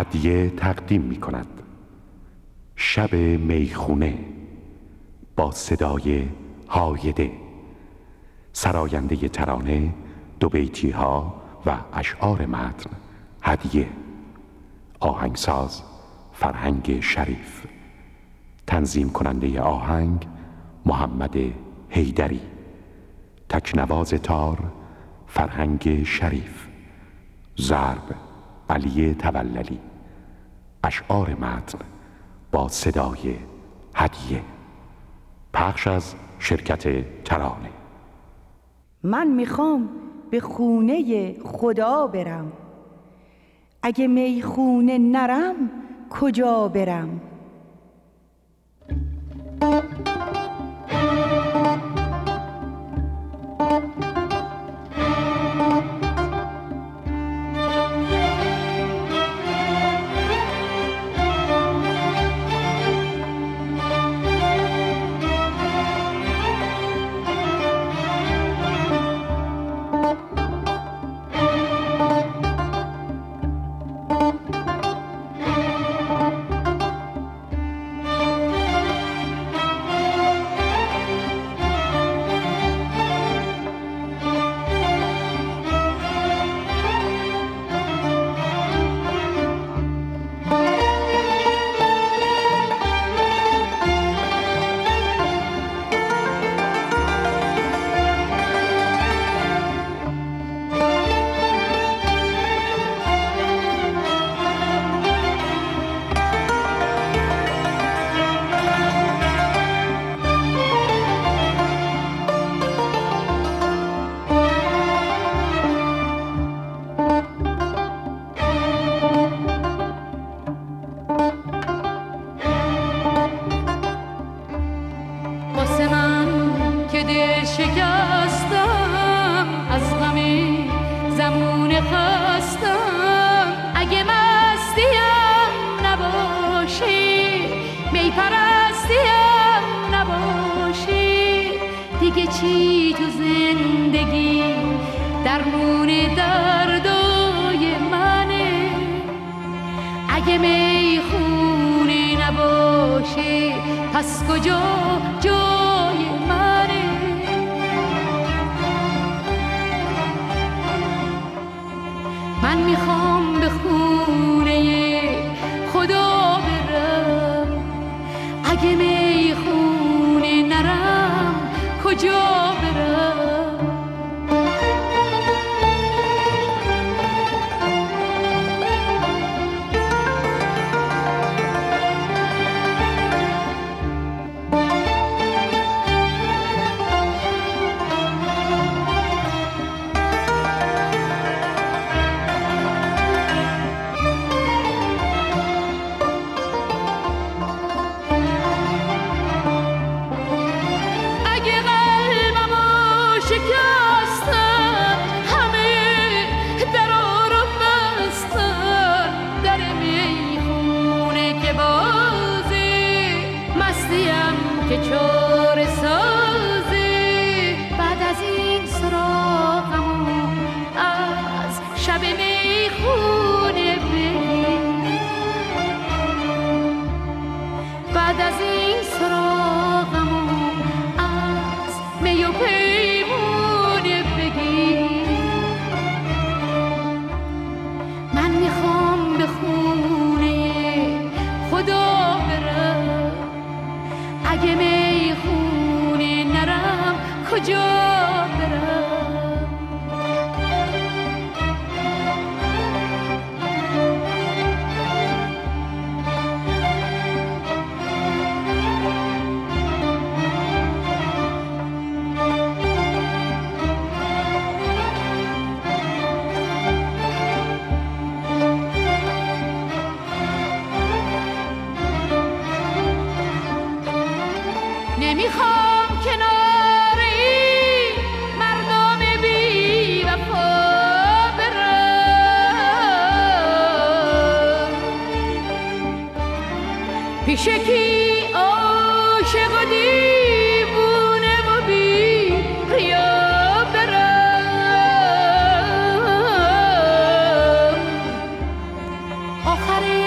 هدیه تقدیم می کند. شب میخونه با صدای هایده، سراینده ترانه، دو بیتی ها و اشعار متن هدیه، آهنگساز فرهنگ شریف، تنظیم کننده آهنگ محمد حیدری، تکنواز تار فرهنگ شریف، ضرب علی توللی، اشعار متن با صدای هدیه، پخش از شرکت ترانه. من میخوام به خونه خدا برم، اگه میخونه نرم کجا برم؟ دیگه چی تو زندگی درمون دردای منه؟ اگه میخونی نباشه پس کجا جای منه؟ من میخوام به خونه خدا برم، اگه میخونی نرم کجا برم؟ که چاره سازی بعد از این سراغمون از شب میخونه بگی، بعد از این سراغمون از می و پیمونه بگی. من میخوام به خونه خدا برم، اگه میخونه نرم کجا برم؟ نمیخوام کنار این مردم بی وفا برم، پیش کی عاشق و دیوونه و بی ریا برم. آخر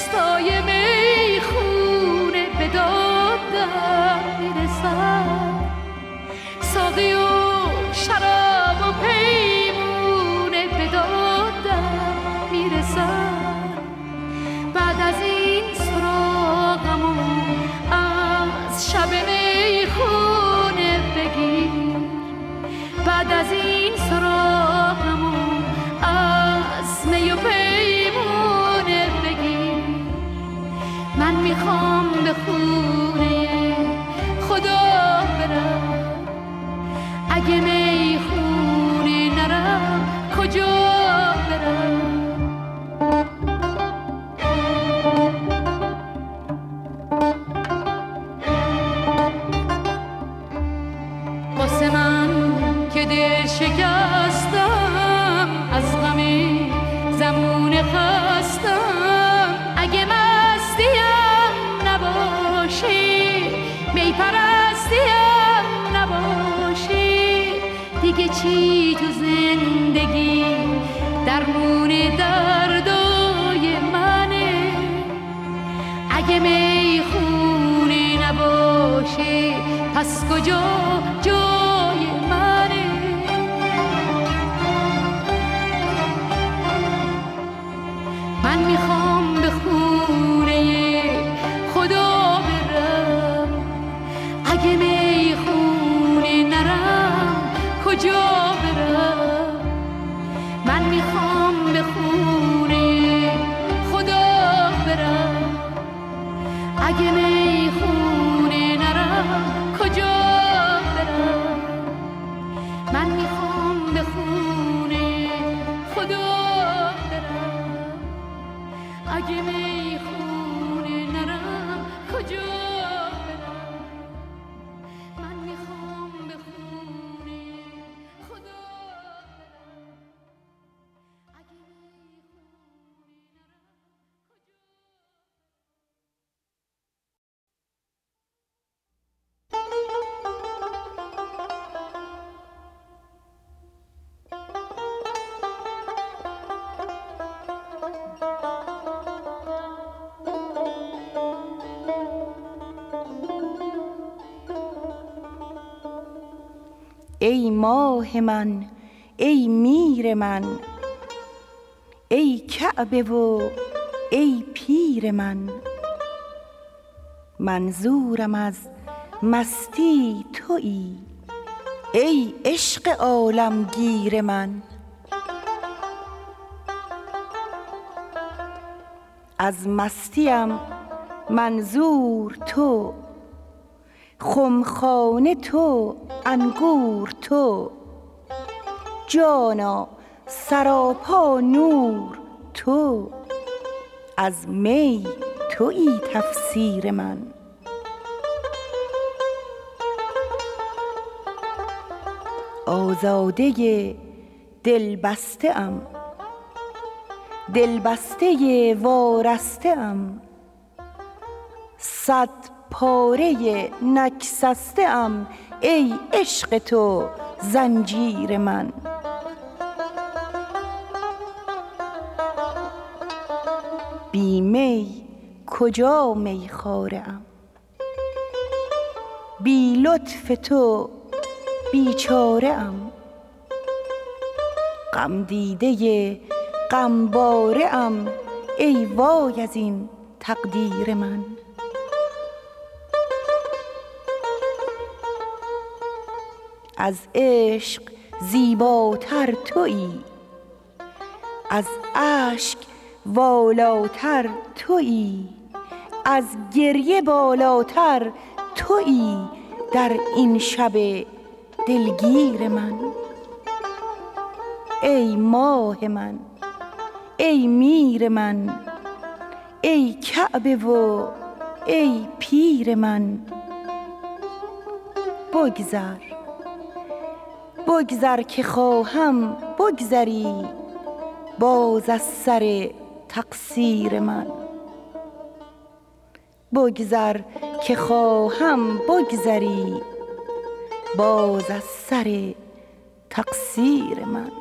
دستای میخونه به دادم میرسد، ساقی و شراب و پیمونه به دادم میرسد. بعد از این سراغمو از شب میخونه بگیر، بعد از این سراغمو از می و پیمونه بگیر. من میخوام به خونه خدا برم، اگه میخونه نرم کجا برم؟ واسه من که دل شکستم، از غم زمون خستم، اگه مستیم نباشی، می پرستیم نباشی، دیگه چی تو زندگی درمون دردای منه؟ اگه می خونه نباشه پس کجا جای منه؟ من میخوام به خونه خدا برم، اگه می خونه نرم کجا برم؟ من میخوام به خونه خدا برم، اگه می خونه نرم کجا برم؟ من میخوام به خونه خدا برم، اگه می خونه نرم کجا برم؟ من میخوام به خونه خدا برم، اگه می ای ماه من، ای میر من، ای کعبه و ای پیر من، منظورم از مستی تویی، ای عشق عالمگیر من. از مستیم منظور تو، خمخانه تو، انگور تو، جانا سراپا نور تو، از می تویی تفسیر من. آزاده دلبسته ام، دلبسته وارسته ام، صد پاره نگسسته ام، ای عشق تو زنجیر من. بی می کجا میخواره ام، بی لطف تو بیچاره ام، غم دیده غمباره ام، ای وای از این تقدیر من. از عشق زیباتر تویی، از اشک والاتر تویی، از گریه بالاتر تویی، در این شب دلگیر من. ای ماه من، ای میر من، ای کعبه و ای پیر من. بگذر بگذر که خواهم بگذری باز از سر تقصیر من. بگذر که خواهم بگذری باز از سر تقصیر من.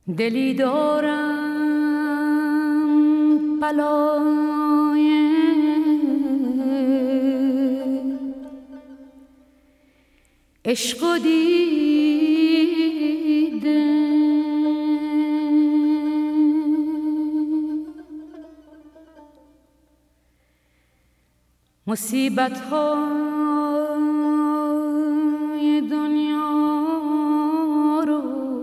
دلی دارم بلای عشق و دیده، مصیبت های دنیا رو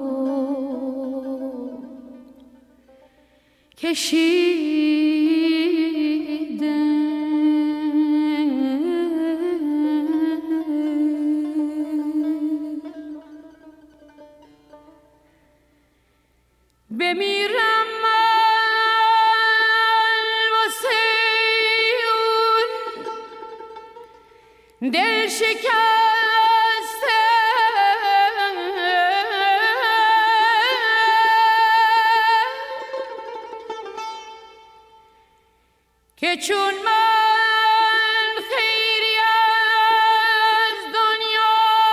کشیده، بمیرم من واسه اون دل شکسته که چون من خیری از دنیا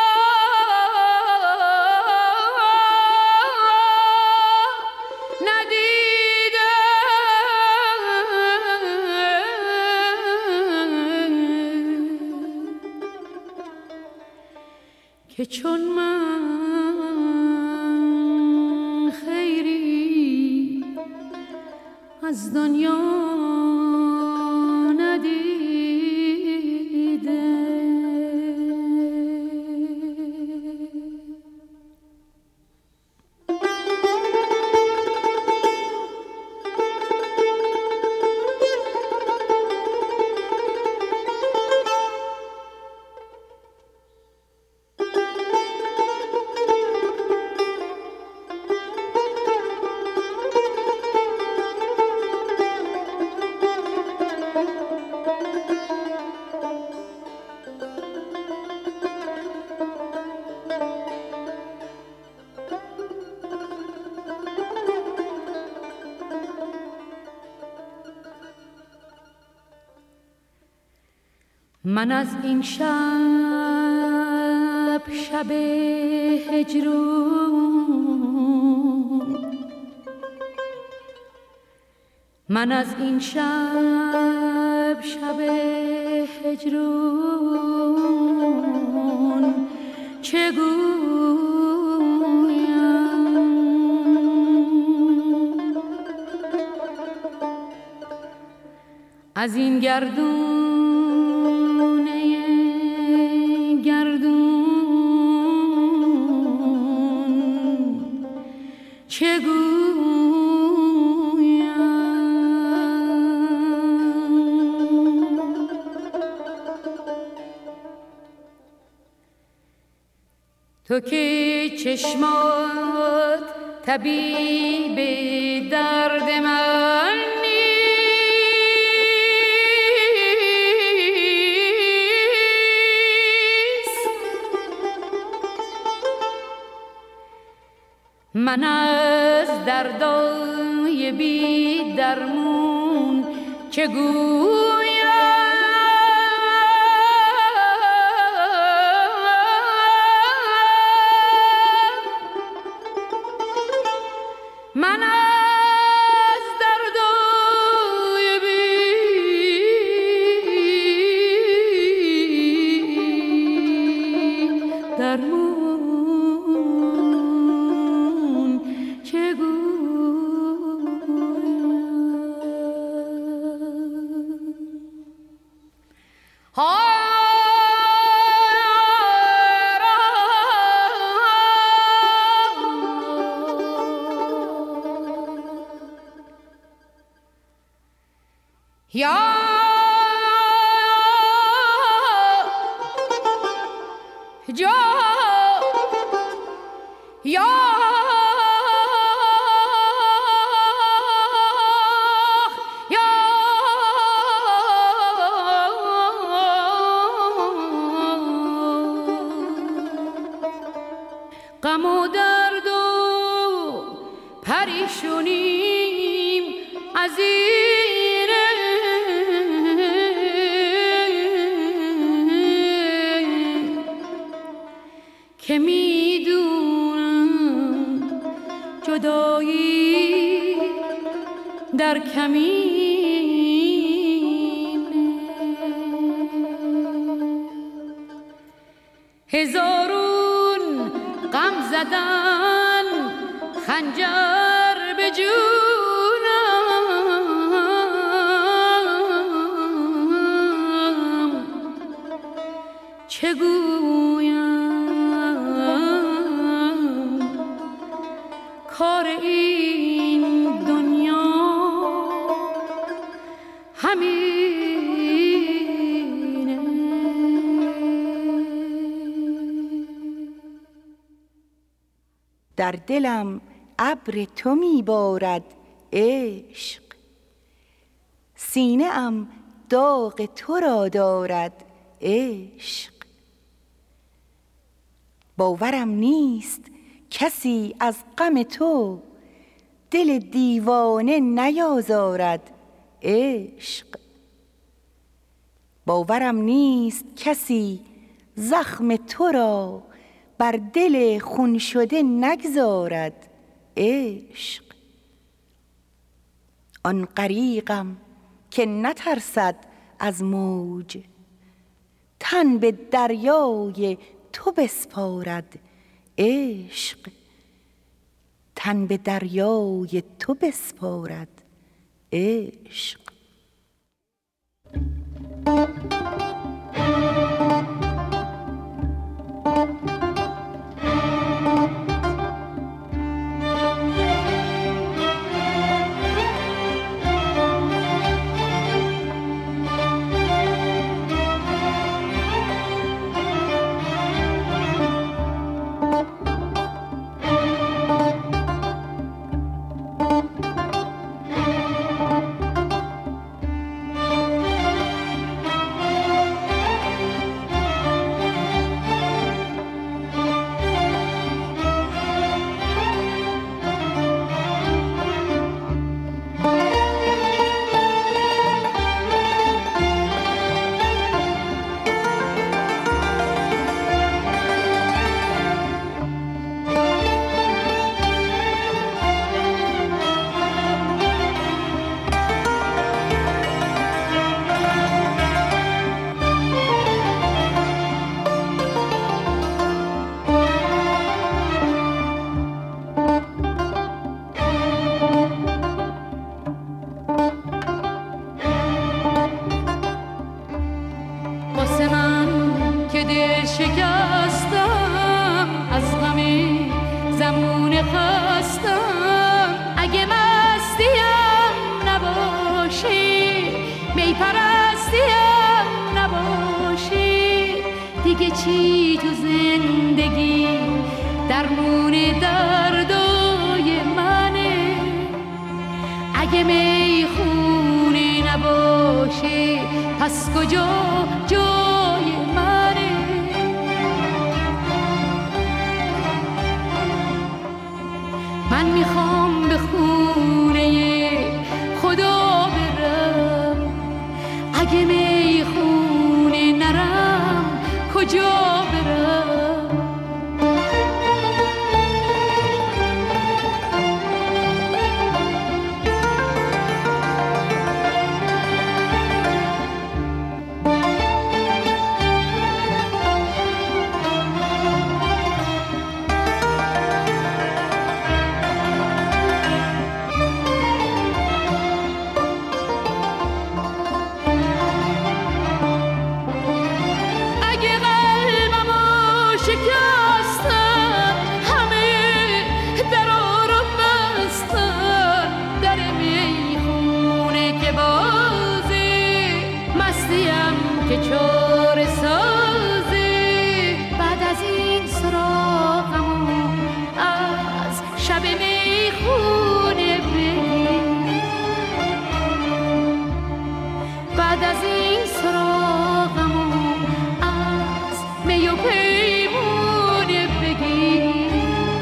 که چون من خیری از دنیا ندیده. من از این شب هجرون، من از این شب هجرون چه گویم؟ از این گردون چه گویم؟ تو که چشمات طبیب درد من من از دردای بی درمون چه گویم؟ من از دردای بی درمون یا جا یا غم و درد و پریشونیم از اینه که میدونم خدایی در کمین، هزارون غم زدن خنجر به جونم، چه گویم کار این دنیا همینه. در دلم ابر تو می بارد عشق، سینه ام داغ تو را دارد عشق. باورم نیست کسی از غم تو دل دیوانه نیازارد عشق. باورم نیست کسی زخم تو را بر دل خون شده نگذارد عشق. آن غریقم که نترسد از موج، تن به دریای تو بسپارد عشق. تن به دریای تو بسپارد عشق. شکستم از غم زمون خستم، اگه مستیم نباشی می پرستیم نباشی، دیگه چی تو زندگی درمون دردای منه. اگه می خونه نباشی پس کجا جای منه؟ من میخوام به خونه خدا برم، اگه می خونه نرم کجا برم؟ که چاره سازی بعد از این سراغمو از شب میخونه بگیر، بعد از این سراغمو از می و پیمونه بگیر.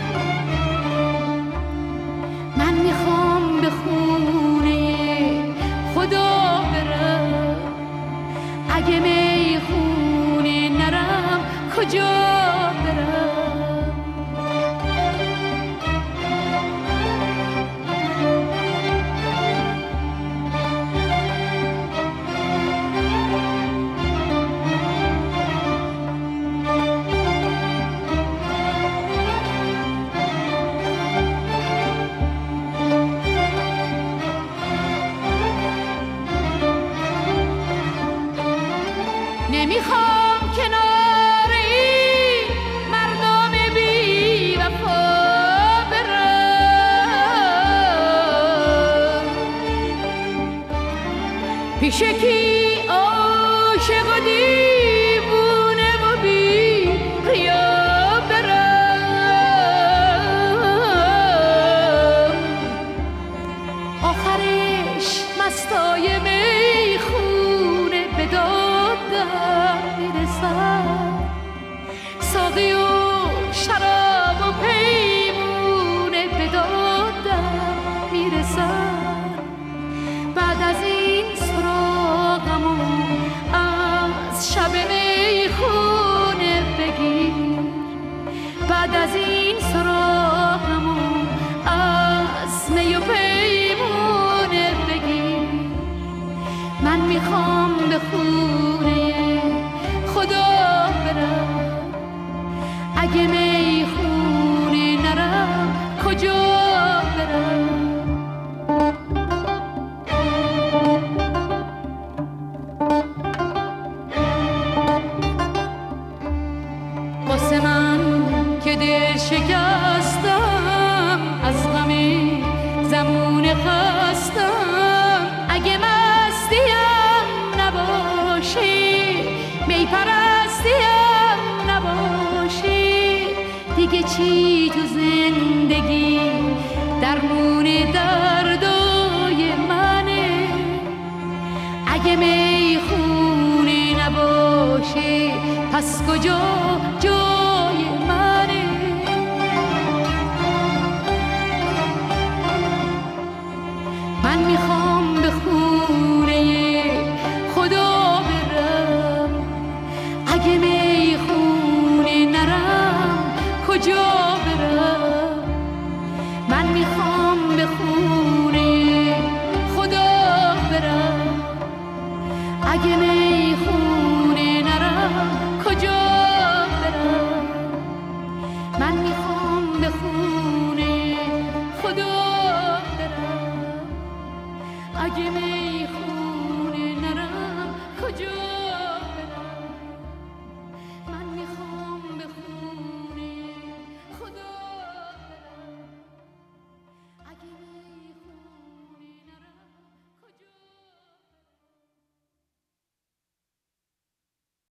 من میخوام به خونه خدا برم، اگه می خونه نرم کجا برم؟ عشقی عاشق و دیوونه و بی ریا برم آخرش مستای میخونه به دادم میرسم ساقی و شراب و پیمونه به دادم میرسم بعد از این سراغمو از شب میخونه بگیر بعد از این سراغمو از می و پیمونه بگیر من میخوام به خونه خدا برم اگه میخونه نرم کجا برم واسه من که دل شکستم از غم زمون خستم اگه مستیم نباشی می پرستیم نباشی دیگه چی تو زندگی درمون دردای منه اگه می خونی نباشی پس کجا جای منه من میخوام به خونه خدا برم اگه می خونه نرم کجا برم من میخوام به خونه خدا برم اگه می خونه نرم کجا برم من میخوام به خونه خدا برم اگه می